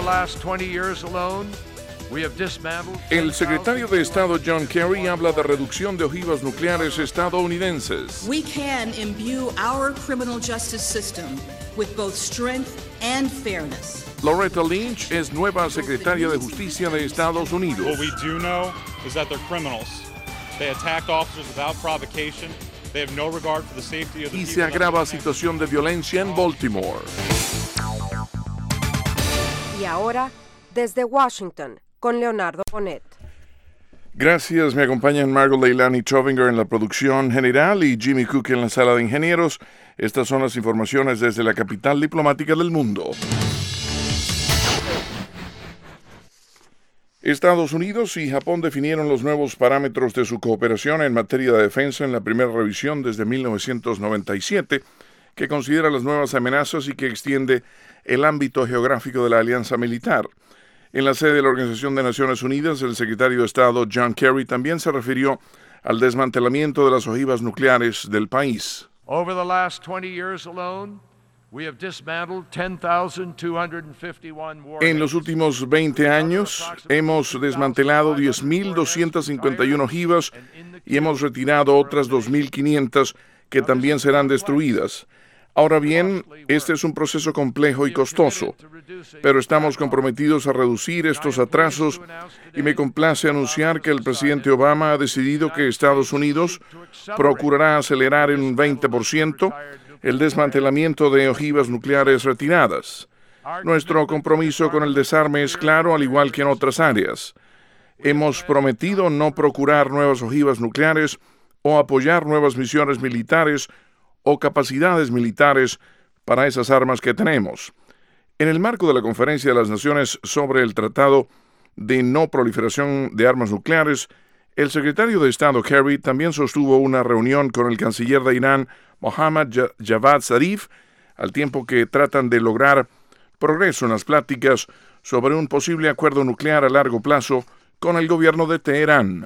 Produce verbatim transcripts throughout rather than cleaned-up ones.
El secretario de Estado John Kerry habla de reducción de ojivas nucleares estadounidenses. We can imbue our criminal justice system with both strength and fairness. Loretta Lynch es nueva secretaria de Justicia de Estados Unidos. What we do know is that they're criminals. They attacked officers without provocation. They have no regard for the safety of the Y people se agrava that- situación de violencia en Baltimore. Y ahora, desde Washington, con Leonardo Bonet. Gracias, me acompañan Margot Leilani Chovinger en la producción general y Jimmy Cook en la sala de ingenieros. Estas son las informaciones desde la capital diplomática del mundo. Estados Unidos y Japón definieron los nuevos parámetros de su cooperación en materia de defensa en la primera revisión desde mil novecientos noventa y siete, que considera las nuevas amenazas y que extiende el ámbito geográfico de la alianza militar. En la sede de la Organización de Naciones Unidas, el secretario de Estado John Kerry también se refirió al desmantelamiento de las ojivas nucleares del país. Over the last twenty years alone, we have dismantled ten thousand two hundred fifty-one warheads. En los últimos veinte años hemos desmantelado diez mil doscientas cincuenta y una ojivas y hemos retirado otras dos mil quinientas que también serán destruidas. Ahora bien, este es un proceso complejo y costoso, pero estamos comprometidos a reducir estos atrasos y me complace anunciar que el presidente Obama ha decidido que Estados Unidos procurará acelerar en un veinte por ciento el desmantelamiento de ojivas nucleares retiradas. Nuestro compromiso con el desarme es claro, al igual que en otras áreas. Hemos prometido no procurar nuevas ojivas nucleares o apoyar nuevas misiones militares o capacidades militares para esas armas que tenemos. En el marco de la Conferencia de las Naciones sobre el Tratado de No Proliferación de Armas Nucleares, el secretario de Estado Kerry también sostuvo una reunión con el canciller de Irán, Mohammad Javad Zarif, al tiempo que tratan de lograr progreso en las pláticas sobre un posible acuerdo nuclear a largo plazo con el gobierno de Teherán.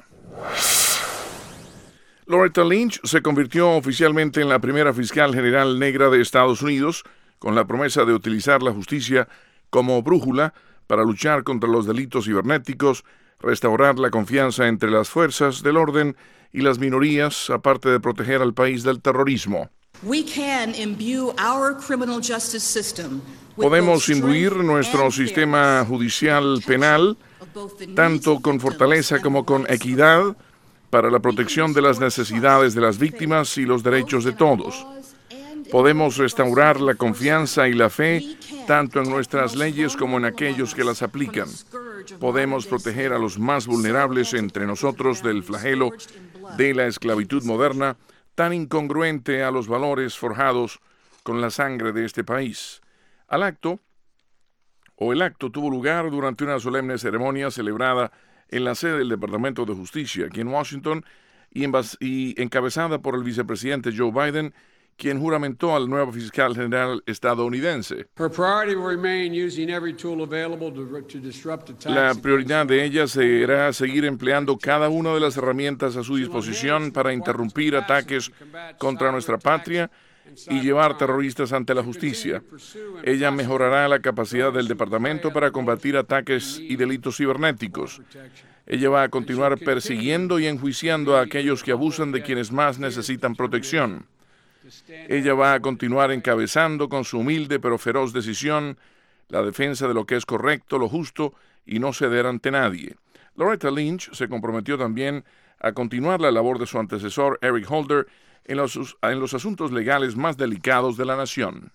Loretta Lynch se convirtió oficialmente en la primera fiscal general negra de Estados Unidos, con la promesa de utilizar la justicia como brújula para luchar contra los delitos cibernéticos, restaurar la confianza entre las fuerzas del orden y las minorías, aparte de proteger al país del terrorismo. We can imbue our criminal justice system with Podemos both imbuir strength nuestro and sistema fairness. judicial penal tanto con fortaleza como con equidad para la protección de las necesidades de las víctimas y los derechos de todos. Podemos restaurar la confianza y la fe tanto en nuestras leyes como en aquellos que las aplican. Podemos proteger a los más vulnerables entre nosotros del flagelo de la esclavitud moderna, tan incongruente a los valores forjados con la sangre de este país. Al acto, o el acto tuvo lugar durante una solemne ceremonia celebrada en la sede del Departamento de Justicia, aquí en Washington, y, en bas- y encabezada por el vicepresidente Joe Biden, quien juramentó al nuevo fiscal general estadounidense. Her priority will remain using every tool available to, to disrupt attacks. La against prioridad de ella será seguir empleando cada una de las herramientas a su disposición para interrumpir ataques contra nuestra patria y llevar terroristas ante la justicia. Ella mejorará la capacidad del departamento para combatir ataques y delitos cibernéticos. Ella va a continuar persiguiendo y enjuiciando a aquellos que abusan de quienes más necesitan protección. Ella va a continuar encabezando con su humilde pero feroz decisión la defensa de lo que es correcto, lo justo y no ceder ante nadie. Loretta Lynch se comprometió también a continuar la labor de su antecesor Eric Holder en los, en los asuntos legales más delicados de la nación.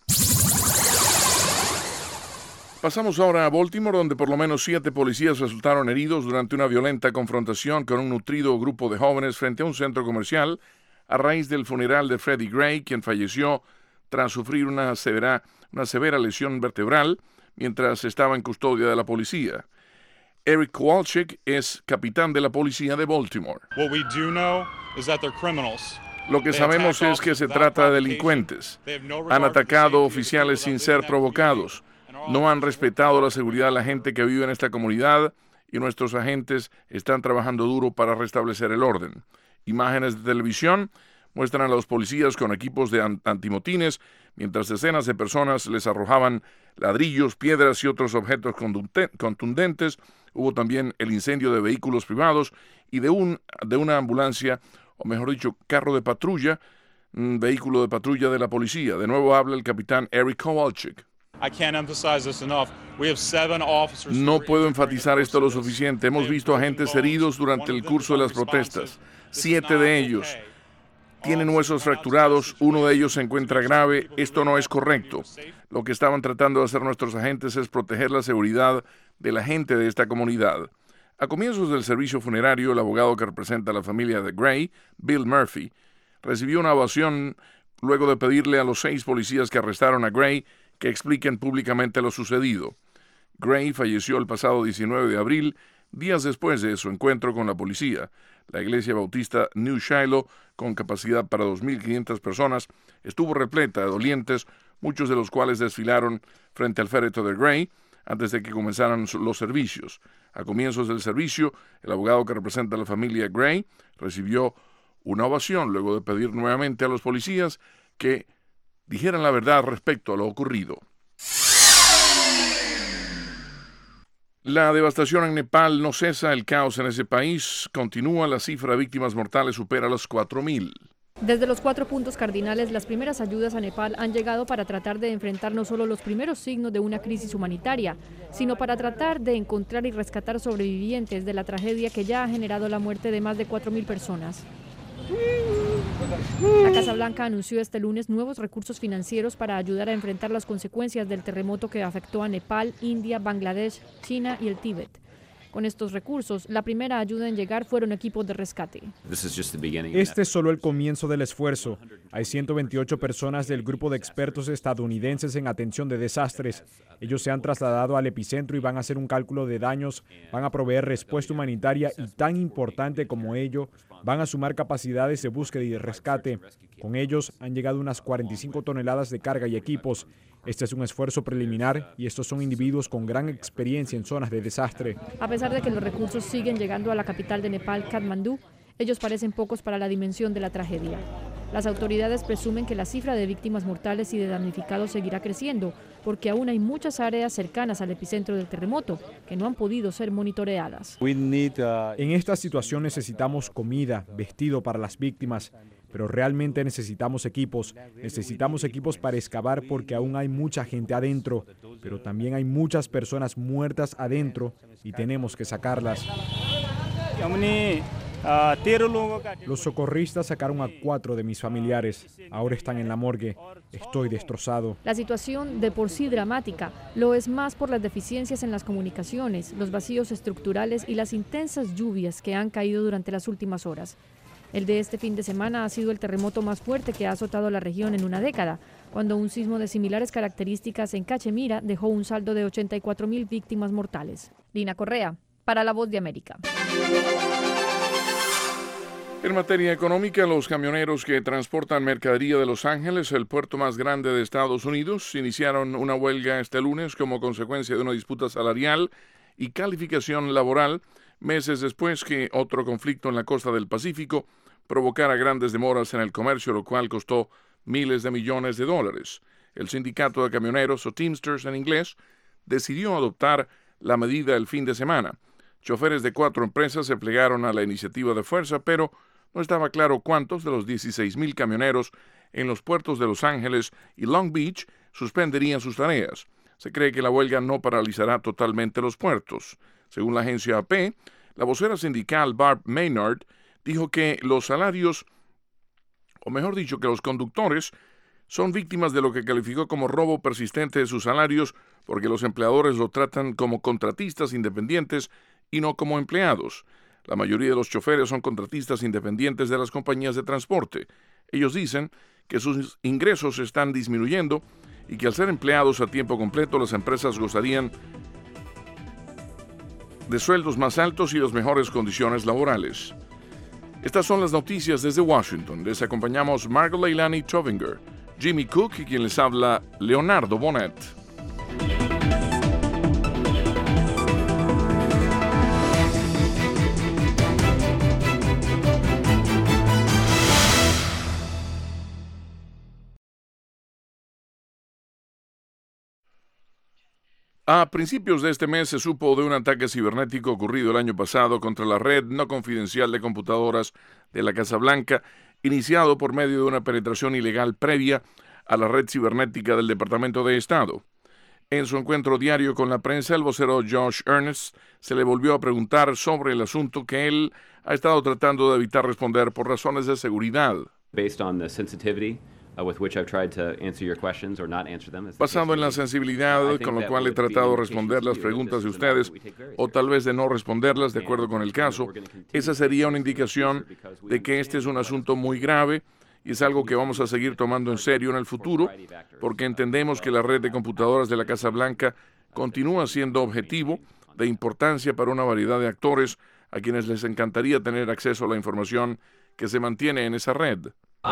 Pasamos ahora a Baltimore, donde por lo menos siete policías resultaron heridos durante una violenta confrontación con un nutrido grupo de jóvenes frente a un centro comercial a raíz del funeral de Freddie Gray, quien falleció tras sufrir una severa, una severa lesión vertebral mientras estaba en custodia de la policía. Eric Kowalczyk es capitán de la policía de Baltimore. What we do know is that they're criminals. Lo que sabemos es que se trata de delincuentes. Han atacado oficiales sin ser provocados. No han respetado la seguridad de la gente que vive en esta comunidad y nuestros agentes están trabajando duro para restablecer el orden. Imágenes de televisión muestran a los policías con equipos de antimotines, mientras decenas de personas les arrojaban ladrillos, piedras y otros objetos contundentes. Hubo también el incendio de vehículos privados y de, un, de una ambulancia, o mejor dicho, carro de patrulla, un vehículo de patrulla de la policía. De nuevo habla el capitán Eric Kowalczyk. No puedo enfatizar esto lo suficiente. Hemos visto agentes heridos durante el curso de las protestas. Siete de ellos tienen huesos fracturados, uno de ellos se encuentra grave. Esto no es correcto. Lo que estaban tratando de hacer nuestros agentes es proteger la seguridad de la gente de esta comunidad. A comienzos del servicio funerario, el abogado que representa a la familia de Gray, Bill Murphy, recibió una ovación luego de pedirle a los seis policías que arrestaron a Gray que expliquen públicamente lo sucedido. Gray falleció el pasado diecinueve de abril, días después de su encuentro con la policía. La iglesia bautista New Shiloh, con capacidad para dos mil quinientas personas, estuvo repleta de dolientes, muchos de los cuales desfilaron frente al féretro de Gray antes de que comenzaran los servicios. A comienzos del servicio, el abogado que representa a la familia Gray recibió una ovación luego de pedir nuevamente a los policías que dijeran la verdad respecto a lo ocurrido. La devastación en Nepal no cesa, el caos en ese país continúa, la cifra de víctimas mortales supera los cuatro mil. Desde los cuatro puntos cardinales, las primeras ayudas a Nepal han llegado para tratar de enfrentar no solo los primeros signos de una crisis humanitaria, sino para tratar de encontrar y rescatar sobrevivientes de la tragedia que ya ha generado la muerte de más de cuatro mil personas. La Casa Blanca anunció este lunes nuevos recursos financieros para ayudar a enfrentar las consecuencias del terremoto que afectó a Nepal, India, Bangladesh, China y el Tíbet. Con estos recursos, la primera ayuda en llegar fueron equipos de rescate. Este es solo el comienzo del esfuerzo. Hay ciento veintiocho personas del grupo de expertos estadounidenses en atención de desastres. Ellos se han trasladado al epicentro y van a hacer un cálculo de daños, van a proveer respuesta humanitaria y, tan importante como ello, van a sumar capacidades de búsqueda y de rescate. Con ellos han llegado unas cuarenta y cinco toneladas de carga y equipos. Este es un esfuerzo preliminar y estos son individuos con gran experiencia en zonas de desastre. A pesar de que los recursos siguen llegando a la capital de Nepal, Katmandú, ellos parecen pocos para la dimensión de la tragedia. Las autoridades presumen que la cifra de víctimas mortales y de damnificados seguirá creciendo, porque aún hay muchas áreas cercanas al epicentro del terremoto que no han podido ser monitoreadas. En esta situación necesitamos comida, vestido para las víctimas, pero realmente necesitamos equipos. Necesitamos equipos para excavar porque aún hay mucha gente adentro, pero también hay muchas personas muertas adentro y tenemos que sacarlas. Los socorristas sacaron a cuatro de mis familiares. Ahora están en la morgue. Estoy destrozado. La situación, de por sí dramática, lo es más por las deficiencias en las comunicaciones, los vacíos estructurales y las intensas lluvias que han caído durante las últimas horas. El de este fin de semana ha sido el terremoto más fuerte que ha azotado la región en una década, cuando un sismo de similares características en Cachemira dejó un saldo de ochenta y cuatro mil víctimas mortales. Lina Correa, para La Voz de América. En materia económica, los camioneros que transportan mercadería de Los Ángeles, el puerto más grande de Estados Unidos, iniciaron una huelga este lunes como consecuencia de una disputa salarial y calificación laboral, meses después que otro conflicto en la costa del Pacífico provocara grandes demoras en el comercio, lo cual costó miles de millones de dólares. El sindicato de camioneros, o Teamsters en inglés, decidió adoptar la medida el fin de semana. Choferes de cuatro empresas se plegaron a la iniciativa de fuerza, pero no estaba claro cuántos de los dieciséis mil camioneros en los puertos de Los Ángeles y Long Beach suspenderían sus tareas. Se cree que la huelga no paralizará totalmente los puertos. Según la agencia A P, la vocera sindical Barb Maynard dijo que los salarios, o mejor dicho, que los conductores son víctimas de lo que calificó como robo persistente de sus salarios porque los empleadores lo tratan como contratistas independientes y no como empleados. La mayoría de los choferes son contratistas independientes de las compañías de transporte. Ellos dicen que sus ingresos están disminuyendo y que al ser empleados a tiempo completo las empresas gozarían de sueldos más altos y las mejores condiciones laborales. Estas son las noticias desde Washington. Les acompañamos Margot Leilani Tovinger, Jimmy Cook y quien les habla, Leonardo Bonet. A principios de este mes se supo de un ataque cibernético ocurrido el año pasado contra la red no confidencial de computadoras de la Casa Blanca, iniciado por medio de una penetración ilegal previa a la red cibernética del Departamento de Estado. En su encuentro diario con la prensa, el vocero Josh Earnest se le volvió a preguntar sobre el asunto que él ha estado tratando de evitar responder por razones de seguridad. Basado en la sensibilidad con la cual he tratado de responder las preguntas de ustedes, o tal vez de no responderlas de acuerdo con el caso, esa sería una indicación de que este es un asunto muy grave y es algo que vamos a seguir tomando en serio en el futuro, porque entendemos que la red de computadoras de la Casa Blanca continúa siendo objetivo de importancia para una variedad de actores a quienes les encantaría tener acceso a la información que se mantiene en esa red.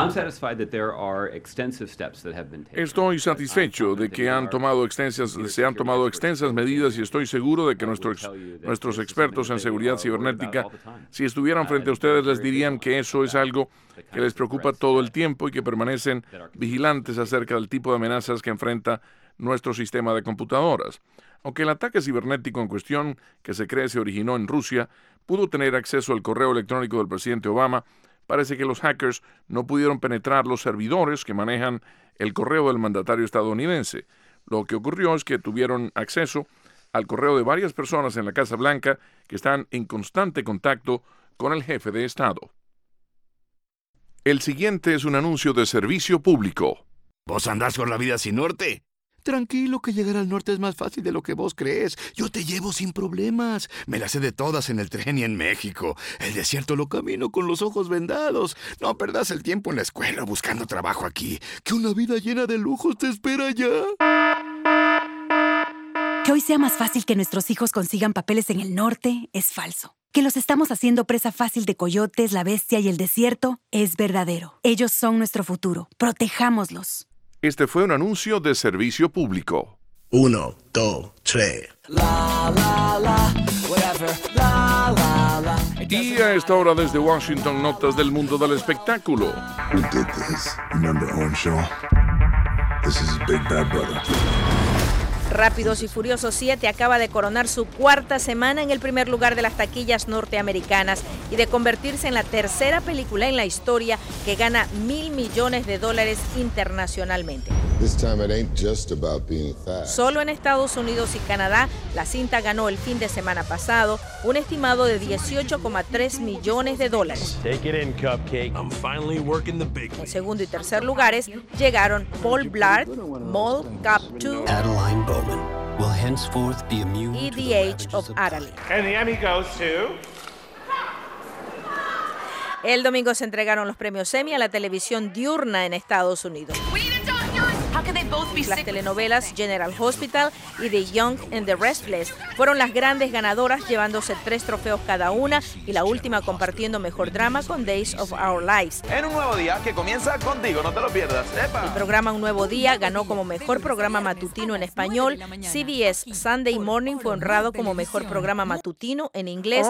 Estoy satisfecho de que han tomado extensas, se han tomado extensas medidas y estoy seguro de que nuestros, nuestros expertos en seguridad cibernética, si estuvieran frente a ustedes, les dirían que eso es algo que les preocupa todo el tiempo y que permanecen vigilantes acerca del tipo de amenazas que enfrenta nuestro sistema de computadoras. Aunque el ataque cibernético en cuestión, que se cree se originó en Rusia, pudo tener acceso al correo electrónico del presidente Obama, parece que los hackers no pudieron penetrar los servidores que manejan el correo del mandatario estadounidense. Lo que ocurrió es que tuvieron acceso al correo de varias personas en la Casa Blanca que están en constante contacto con el jefe de Estado. El siguiente es un anuncio de servicio público. ¿Vos andás por la vida sin norte? Tranquilo, que llegar al norte es más fácil de lo que vos crees. Yo te llevo sin problemas. Me las sé de todas en el tren y en México. El desierto lo camino con los ojos vendados. No perdás el tiempo en la escuela buscando trabajo aquí, que una vida llena de lujos te espera ya. Que hoy sea más fácil que nuestros hijos consigan papeles en el norte es falso. Que los estamos haciendo presa fácil de coyotes, la bestia y el desierto es verdadero. Ellos son nuestro futuro. Protejámoslos. Este fue un anuncio de servicio público. Uno, dos, tres. La, la, la, whatever. La, la, la. Y a esta hora desde Washington, notas del mundo del espectáculo. Who did this? Remember Earnshaw? This is Big Bad Brother. Rápidos y Furiosos siete acaba de coronar su cuarta semana en el primer lugar de las taquillas norteamericanas y de convertirse en la tercera película en la historia que gana mil millones de dólares internacionalmente. This time it ain't just about being fast. Solo en Estados Unidos y Canadá, la cinta ganó el fin de semana pasado un estimado de dieciocho coma tres millones de dólares. Take it in, Cupcake. I'm finally working the big En segundo y tercer lugares llegaron Paul Blart, Mall Cop dos will henceforth be immune y to The the Age ravages of Adderley. And the Emmy goes to... El domingo se entregaron los premios Emmy a la televisión diurna en Estados Unidos. Las telenovelas General Hospital y The Young and the Restless fueron las grandes ganadoras, llevándose tres trofeos cada una, y la última compartiendo mejor drama con Days of Our Lives. En un nuevo día que comienza contigo, no te lo pierdas. ¡Epa! El programa Un Nuevo Día ganó como mejor programa matutino en español. C B S Sunday Morning fue honrado como mejor programa matutino en inglés.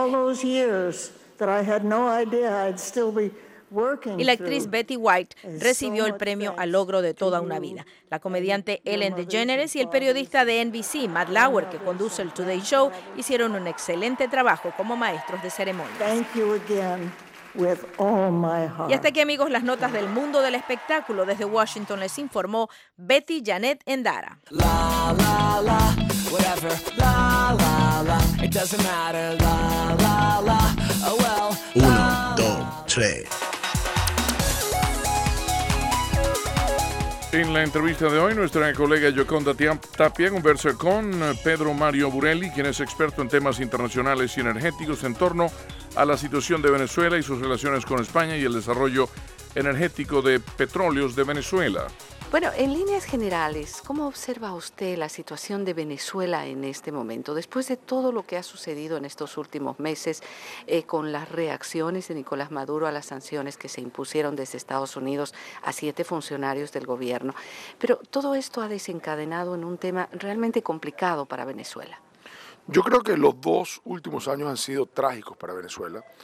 Y la actriz Betty White recibió el premio al logro de toda una vida. La comediante Ellen DeGeneres y el periodista de N B C, Matt Lauer, que conduce el Today Show, hicieron un excelente trabajo como maestros de ceremonias. Y hasta aquí, amigos, las notas del mundo del espectáculo. Desde Washington les informó Betty Janet Endara. La, la, la, whatever. La, la, la, it doesn't matter. La, la, la, oh well. Uno, dos, tres. En la entrevista de hoy, nuestra colega Yoconda Tapia conversa con Pedro Mario Burelli, quien es experto en temas internacionales y energéticos en torno a la situación de Venezuela y sus relaciones con España y el desarrollo energético de petróleos de Venezuela. Bueno, en líneas generales, ¿cómo observa usted la situación de Venezuela en este momento? Después de todo lo que ha sucedido en estos últimos meses eh, con las reacciones de Nicolás Maduro a las sanciones que se impusieron desde Estados Unidos a siete funcionarios del gobierno. Pero todo esto ha desencadenado en un tema realmente complicado para Venezuela. Yo creo que los dos últimos años han sido trágicos para Venezuela.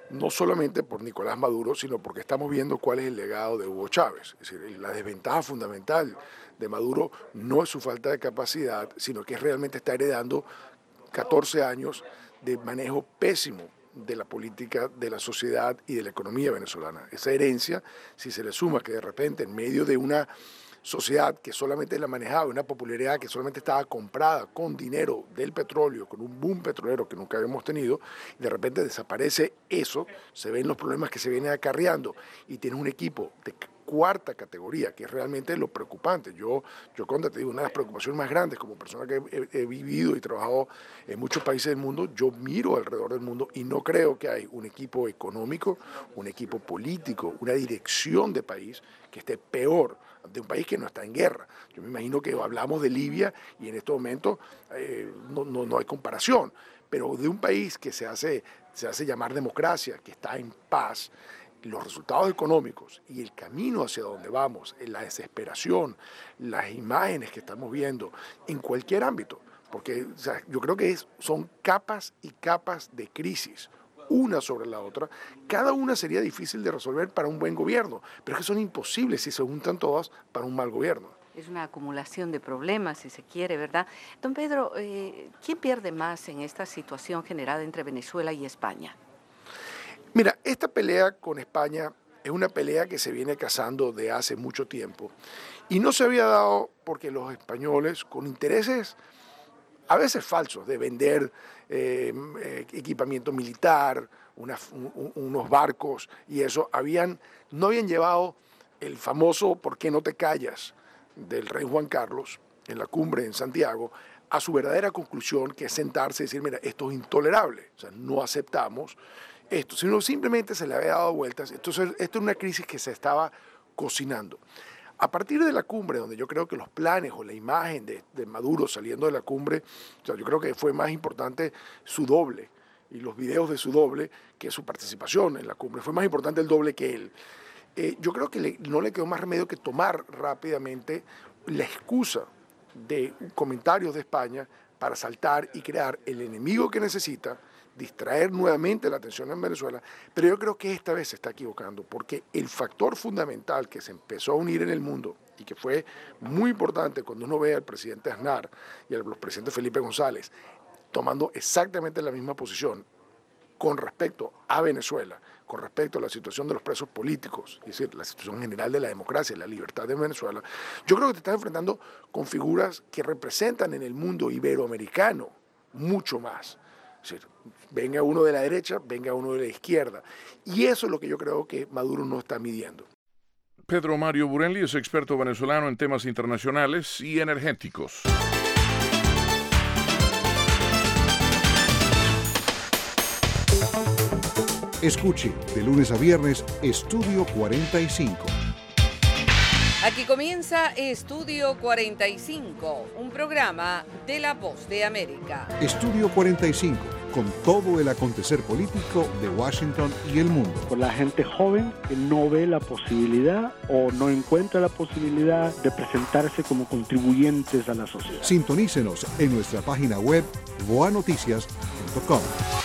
no solamente por Nicolás Maduro, sino porque estamos viendo cuál es el legado de Hugo Chávez. Es decir, la desventaja fundamental de Maduro no es su falta de capacidad, sino que realmente está heredando catorce años de manejo pésimo de la política, de la sociedad y de la economía venezolana. Esa herencia, si se le suma que de repente en medio de una sociedad que solamente la manejaba, una popularidad que solamente estaba comprada con dinero del petróleo, con un boom petrolero que nunca habíamos tenido, y de repente desaparece eso, se ven los problemas que se vienen acarreando y tiene un equipo de cuarta categoría, que es realmente lo preocupante. Yo, yo Conde, te digo, una de las preocupaciones más grandes como persona que he, he vivido y trabajado en muchos países del mundo, yo miro alrededor del mundo y no creo que hay un equipo económico, un equipo político, una dirección de país que esté peor de un país que no está en guerra. Yo me imagino que hablamos de Libia y en este momento eh, no, no, no hay comparación, pero de un país que se hace, se hace llamar democracia, que está en paz, los resultados económicos y el camino hacia donde vamos, la desesperación, las imágenes que estamos viendo en cualquier ámbito, porque o sea, yo creo que es, son capas y capas de crisis, una sobre la otra, cada una sería difícil de resolver para un buen gobierno, pero es que son imposibles si se juntan todas para un mal gobierno. Es una acumulación de problemas, si se quiere, ¿verdad? Don Pedro, eh, ¿quién pierde más en esta situación generada entre Venezuela y España? Mira, esta pelea con España es una pelea que se viene cazando de hace mucho tiempo y no se había dado porque los españoles, con intereses a veces falsos de vender eh, equipamiento militar, una, un, unos barcos y eso, habían, no habían llevado el famoso ¿por qué no te callas? Del rey Juan Carlos en la cumbre en Santiago a su verdadera conclusión, que es sentarse y decir, mira, esto es intolerable, o sea, no aceptamos esto, sino simplemente se le había dado vueltas. Entonces, esto es una crisis que se estaba cocinando. A partir de la cumbre, donde yo creo que los planes o la imagen de, de Maduro saliendo de la cumbre, o sea, yo creo que fue más importante su doble y los videos de su doble que su participación en la cumbre. Fue más importante el doble que él. Eh, yo creo que le, no le quedó más remedio que tomar rápidamente la excusa de comentarios de España para saltar y crear el enemigo que necesita, distraer nuevamente la atención en Venezuela, pero yo creo que esta vez se está equivocando, porque el factor fundamental que se empezó a unir en el mundo y que fue muy importante cuando uno ve al presidente Aznar y al presidente Felipe González tomando exactamente la misma posición con respecto a Venezuela, con respecto a la situación de los presos políticos, es decir, la situación general de la democracia y la libertad de Venezuela, yo creo que te estás enfrentando con figuras que representan en el mundo iberoamericano mucho más. Es decir, venga uno de la derecha, venga uno de la izquierda. Y eso es lo que yo creo que Maduro no está midiendo. Pedro Mario Burelli es experto venezolano en temas internacionales y energéticos. Escuche de lunes a viernes Estudio cuarenta y cinco. Aquí comienza Estudio cuarenta y cinco, un programa de La Voz de América. Estudio cuarenta y cinco, con todo el acontecer político de Washington y el mundo. Por la gente joven que no ve la posibilidad o no encuentra la posibilidad de presentarse como contribuyentes a la sociedad. Sintonícenos en nuestra página web voa noticias punto com.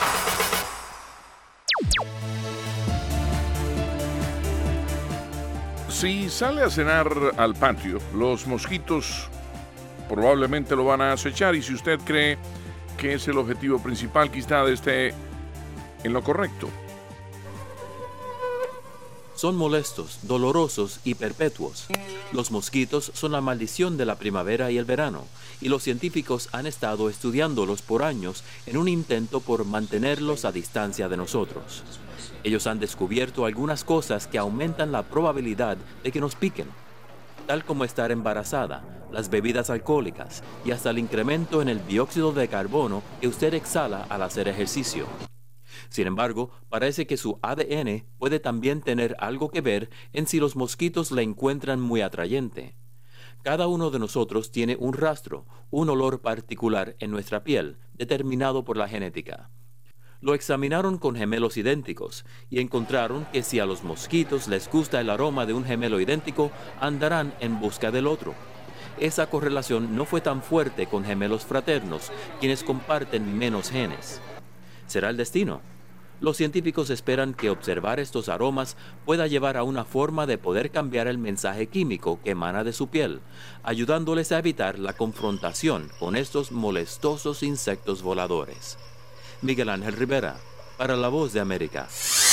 Si sale a cenar al patio, los mosquitos probablemente lo van a acechar, y si usted cree que es el objetivo principal, quizá esté en lo correcto. Son molestos, dolorosos y perpetuos. Los mosquitos son la maldición de la primavera y el verano, y los científicos han estado estudiándolos por años en un intento por mantenerlos a distancia de nosotros. Ellos han descubierto algunas cosas que aumentan la probabilidad de que nos piquen, tal como estar embarazada, las bebidas alcohólicas y hasta el incremento en el dióxido de carbono que usted exhala al hacer ejercicio. Sin embargo, parece que su A D N puede también tener algo que ver en si los mosquitos la encuentran muy atrayente. Cada uno de nosotros tiene un rastro, un olor particular en nuestra piel, determinado por la genética. Lo examinaron con gemelos idénticos y encontraron que si a los mosquitos les gusta el aroma de un gemelo idéntico, andarán en busca del otro. Esa correlación no fue tan fuerte con gemelos fraternos, quienes comparten menos genes. ¿Será el destino? Los científicos esperan que observar estos aromas pueda llevar a una forma de poder cambiar el mensaje químico que emana de su piel, ayudándoles a evitar la confrontación con estos molestosos insectos voladores. Miguel Ángel Rivera, para La Voz de América.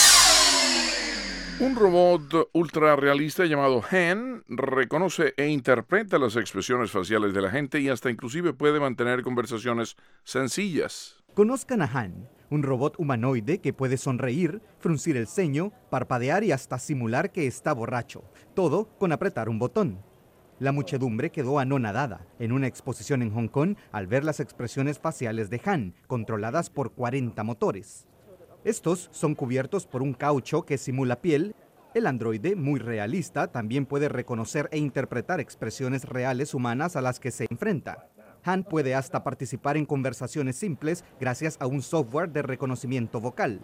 Un robot ultra realista llamado Han reconoce e interpreta las expresiones faciales de la gente y hasta inclusive puede mantener conversaciones sencillas. Conozcan a Han, un robot humanoide que puede sonreír, fruncir el ceño, parpadear y hasta simular que está borracho, todo con apretar un botón. La muchedumbre quedó anonadada en una exposición en Hong Kong al ver las expresiones faciales de Han, controladas por cuarenta motores. Estos son cubiertos por un caucho que simula piel. El androide, muy realista, también puede reconocer e interpretar expresiones reales humanas a las que se enfrenta. Han puede hasta participar en conversaciones simples gracias a un software de reconocimiento vocal.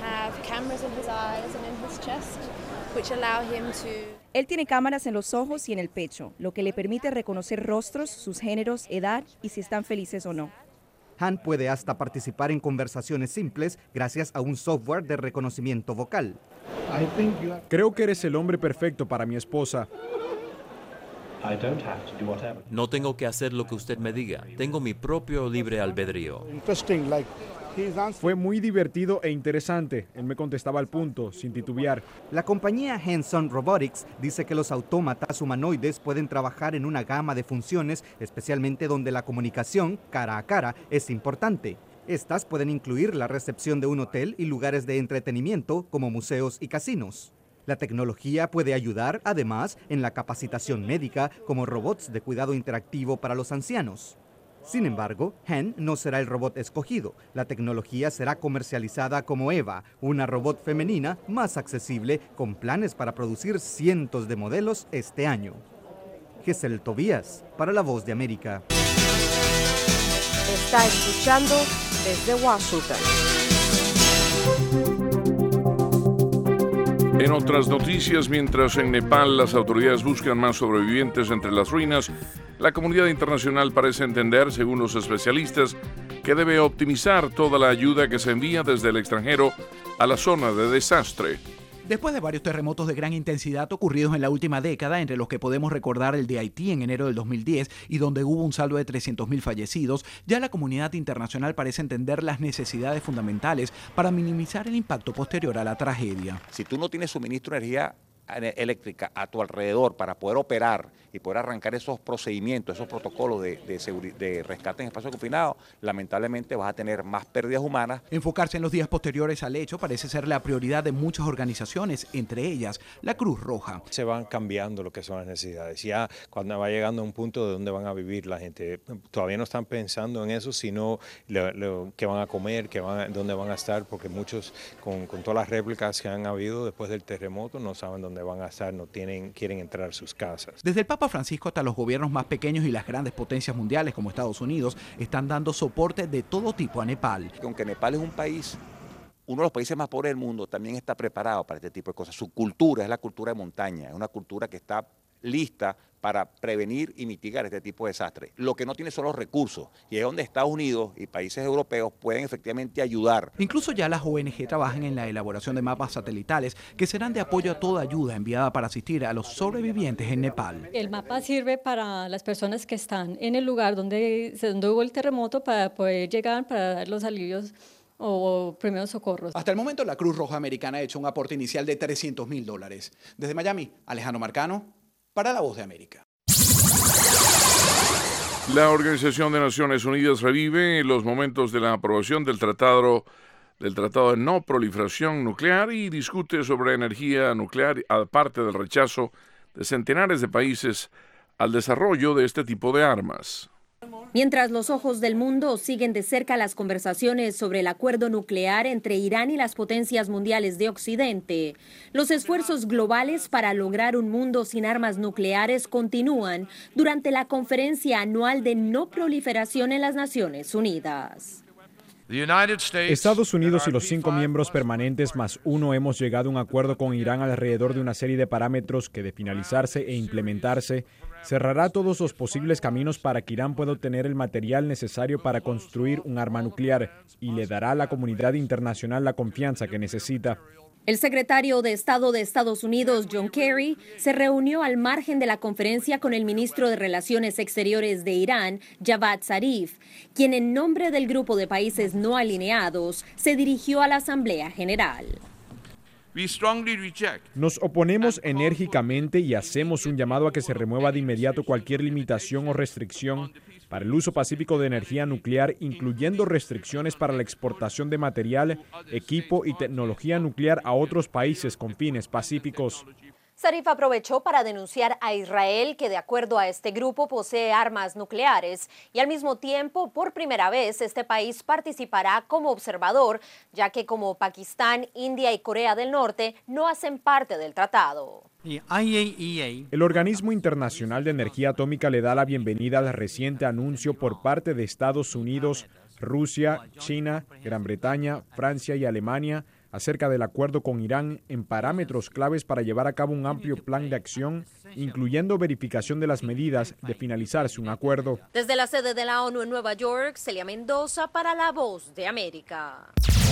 Él tiene cámaras en los ojos y en el pecho, lo que le permite reconocer rostros, sus géneros, edad y si están felices o no. Han puede hasta participar en conversaciones simples gracias a un software de reconocimiento vocal. Creo que eres el hombre perfecto para mi esposa. No tengo que hacer lo que usted me diga. Tengo mi propio libre albedrío. Fue muy divertido e interesante. Él me contestaba al punto, sin titubear. La compañía Hanson Robotics dice que los autómatas humanoides pueden trabajar en una gama de funciones, especialmente donde la comunicación cara a cara es importante. Estas pueden incluir la recepción de un hotel y lugares de entretenimiento como museos y casinos. La tecnología puede ayudar, además, en la capacitación médica como robots de cuidado interactivo para los ancianos. Sin embargo, Han no será el robot escogido. La tecnología será comercializada como Eva, una robot femenina más accesible con planes para producir cientos de modelos este año. Gesell Tobías, para La Voz de América. Está escuchando desde Washington. En otras noticias, mientras en Nepal las autoridades buscan más sobrevivientes entre las ruinas, la comunidad internacional parece entender, según los especialistas, que debe optimizar toda la ayuda que se envía desde el extranjero a la zona de desastre. Después de varios terremotos de gran intensidad ocurridos en la última década, entre los que podemos recordar el de Haití en enero del dos mil diez y donde hubo un saldo de trescientos mil fallecidos, ya la comunidad internacional parece entender las necesidades fundamentales para minimizar el impacto posterior a la tragedia. Si tú no tienes suministro de energía eléctrica a tu alrededor para poder operar y poder arrancar esos procedimientos, esos protocolos de, de, de rescate en espacio confinado, lamentablemente vas a tener más pérdidas humanas. Enfocarse en los días posteriores al hecho parece ser la prioridad de muchas organizaciones, entre ellas la Cruz Roja. Se van cambiando lo que son las necesidades. Ya cuando va llegando a un punto de dónde van a vivir la gente, todavía no están pensando en eso, sino lo, lo, qué van a comer, qué van, dónde van a estar, porque muchos con, con todas las réplicas que han habido después del terremoto no saben dónde van a estar, no tienen, quieren entrar a sus casas. Desde el Papa Francisco hasta los gobiernos más pequeños y las grandes potencias mundiales como Estados Unidos están dando soporte de todo tipo a Nepal. Aunque Nepal es un país, uno de los países más pobres del mundo, también está preparado para este tipo de cosas. Su cultura es la cultura de montaña, es una cultura que está lista para prevenir y mitigar este tipo de desastres. Lo que no tiene son los recursos, y es donde Estados Unidos y países europeos pueden efectivamente ayudar. Incluso ya las O N G trabajan en la elaboración de mapas satelitales que serán de apoyo a toda ayuda enviada para asistir a los sobrevivientes en Nepal. El mapa sirve para las personas que están en el lugar donde, donde hubo el terremoto para poder llegar, para dar los alivios o primeros socorros. Hasta el momento la Cruz Roja Americana ha hecho un aporte inicial de trescientos mil dólares. Desde Miami, Alejandro Marcano, para La Voz de América. La Organización de Naciones Unidas revive los momentos de la aprobación del Tratado, del Tratado de No Proliferación Nuclear y discute sobre energía nuclear, aparte del rechazo de centenares de países al desarrollo de este tipo de armas. Mientras los ojos del mundo siguen de cerca las conversaciones sobre el acuerdo nuclear entre Irán y las potencias mundiales de Occidente, los esfuerzos globales para lograr un mundo sin armas nucleares continúan durante la conferencia anual de no proliferación en las Naciones Unidas. Estados Unidos y los cinco miembros permanentes más uno hemos llegado a un acuerdo con Irán alrededor de una serie de parámetros que, de finalizarse e implementarse, cerrará todos los posibles caminos para que Irán pueda obtener el material necesario para construir un arma nuclear y le dará a la comunidad internacional la confianza que necesita. El secretario de Estado de Estados Unidos, John Kerry, se reunió al margen de la conferencia con el ministro de Relaciones Exteriores de Irán, Javad Zarif, quien en nombre del grupo de países no alineados se dirigió a la Asamblea General. Nos oponemos enérgicamente y hacemos un llamado a que se remueva de inmediato cualquier limitación o restricción para el uso pacífico de energía nuclear, incluyendo restricciones para la exportación de material, equipo y tecnología nuclear a otros países con fines pacíficos. Zarif aprovechó para denunciar a Israel, que de acuerdo a este grupo posee armas nucleares, y al mismo tiempo, por primera vez, este país participará como observador, ya que como Pakistán, India y Corea del Norte no hacen parte del tratado. El Organismo Internacional de Energía Atómica le da la bienvenida al reciente anuncio por parte de Estados Unidos, Rusia, China, Gran Bretaña, Francia y Alemania acerca del acuerdo con Irán en parámetros claves para llevar a cabo un amplio plan de acción, incluyendo verificación de las medidas de finalizarse un acuerdo. Desde la sede de la ONU en Nueva York, Celia Mendoza para La Voz de América.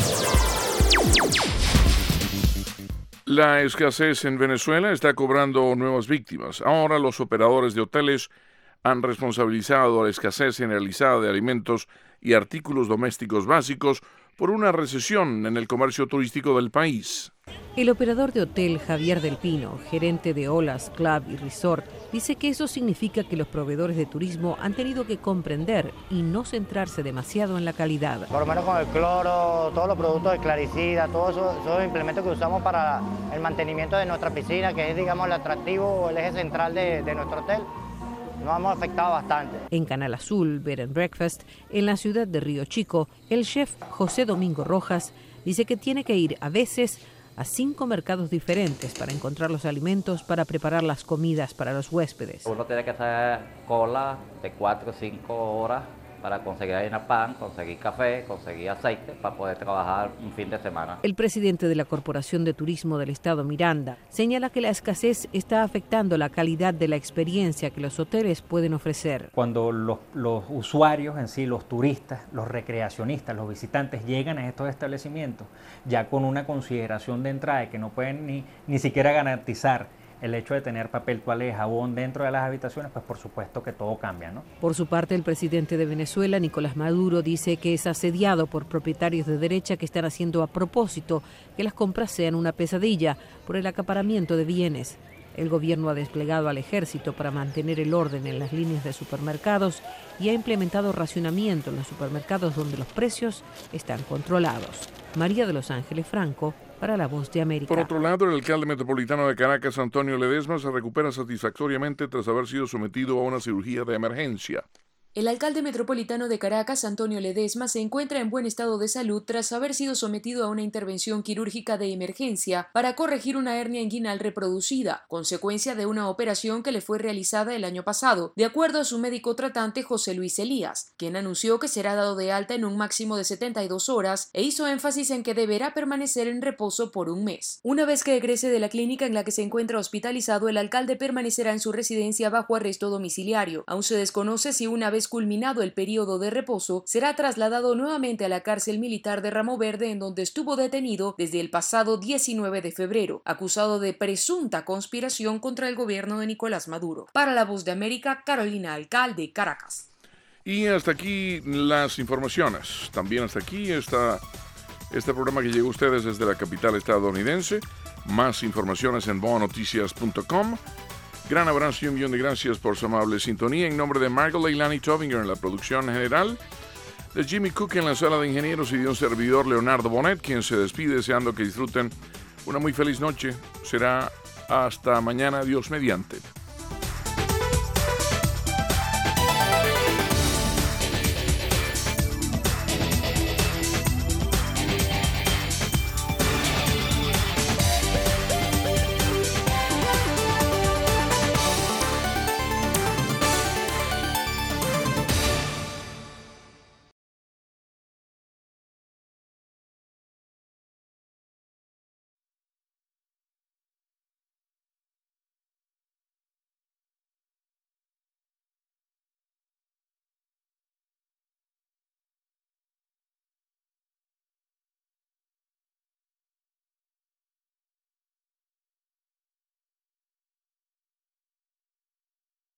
La escasez en Venezuela está cobrando nuevas víctimas. Ahora los operadores de hoteles han responsabilizado a la escasez generalizada de alimentos y artículos domésticos básicos por una recesión en el comercio turístico del país. El operador de hotel Javier del Pino, gerente de Olas Club y Resort, dice que eso significa que los proveedores de turismo han tenido que comprender y no centrarse demasiado en la calidad. Por lo menos con el cloro, todos los productos de claricida, todos esos, esos implementos que usamos para el mantenimiento de nuestra piscina, que es, digamos, el atractivo o el eje central de, de nuestro hotel. Nos hemos afectado bastante. En Canal Azul, Bed and Breakfast, en la ciudad de Río Chico, el chef José Domingo Rojas dice que tiene que ir a veces a cinco mercados diferentes para encontrar los alimentos para preparar las comidas para los huéspedes. Uno tiene que hacer cola de cuatro o cinco horas para conseguir harina pan, conseguir café, conseguir aceite, para poder trabajar un fin de semana. El presidente de la Corporación de Turismo del Estado, Miranda, señala que la escasez está afectando la calidad de la experiencia que los hoteles pueden ofrecer. Cuando los, los usuarios en sí, los turistas, los recreacionistas, los visitantes llegan a estos establecimientos ya con una consideración de entrada que no pueden ni, ni siquiera garantizar el hecho de tener papel toalé, jabón dentro de las habitaciones, pues por supuesto que todo cambia, ¿no? Por su parte, el presidente de Venezuela, Nicolás Maduro, dice que es asediado por propietarios de derecha que están haciendo a propósito que las compras sean una pesadilla por el acaparamiento de bienes. El gobierno ha desplegado al ejército para mantener el orden en las líneas de supermercados y ha implementado racionamiento en los supermercados donde los precios están controlados. María de Los Ángeles Franco, para La Voz de América. Por otro lado, el alcalde metropolitano de Caracas, Antonio Ledesma, se recupera satisfactoriamente tras haber sido sometido a una cirugía de emergencia. El alcalde metropolitano de Caracas, Antonio Ledesma, se encuentra en buen estado de salud tras haber sido sometido a una intervención quirúrgica de emergencia para corregir una hernia inguinal reproducida, consecuencia de una operación que le fue realizada el año pasado, de acuerdo a su médico tratante José Luis Elías, quien anunció que será dado de alta en un máximo de setenta y dos horas e hizo énfasis en que deberá permanecer en reposo por un mes. Una vez que egrese de la clínica en la que se encuentra hospitalizado, el alcalde permanecerá en su residencia bajo arresto domiciliario. Aún se desconoce si una vez culminado el periodo de reposo, será trasladado nuevamente a la cárcel militar de Ramo Verde, en donde estuvo detenido desde el pasado diecinueve de febrero, acusado de presunta conspiración contra el gobierno de Nicolás Maduro. Para La Voz de América, Carolina Alcalde, Caracas. Y hasta aquí las informaciones. También hasta aquí está este programa que llegó a ustedes desde la capital estadounidense. Más informaciones en boa noticias punto com. Gran abrazo y un millón de gracias por su amable sintonía. En nombre de Michael Leilani Tovinger en la producción general, de Jimmy Cook en la sala de ingenieros y de un servidor, Leonardo Bonet, quien se despide deseando que disfruten una muy feliz noche. Será hasta mañana, Dios mediante.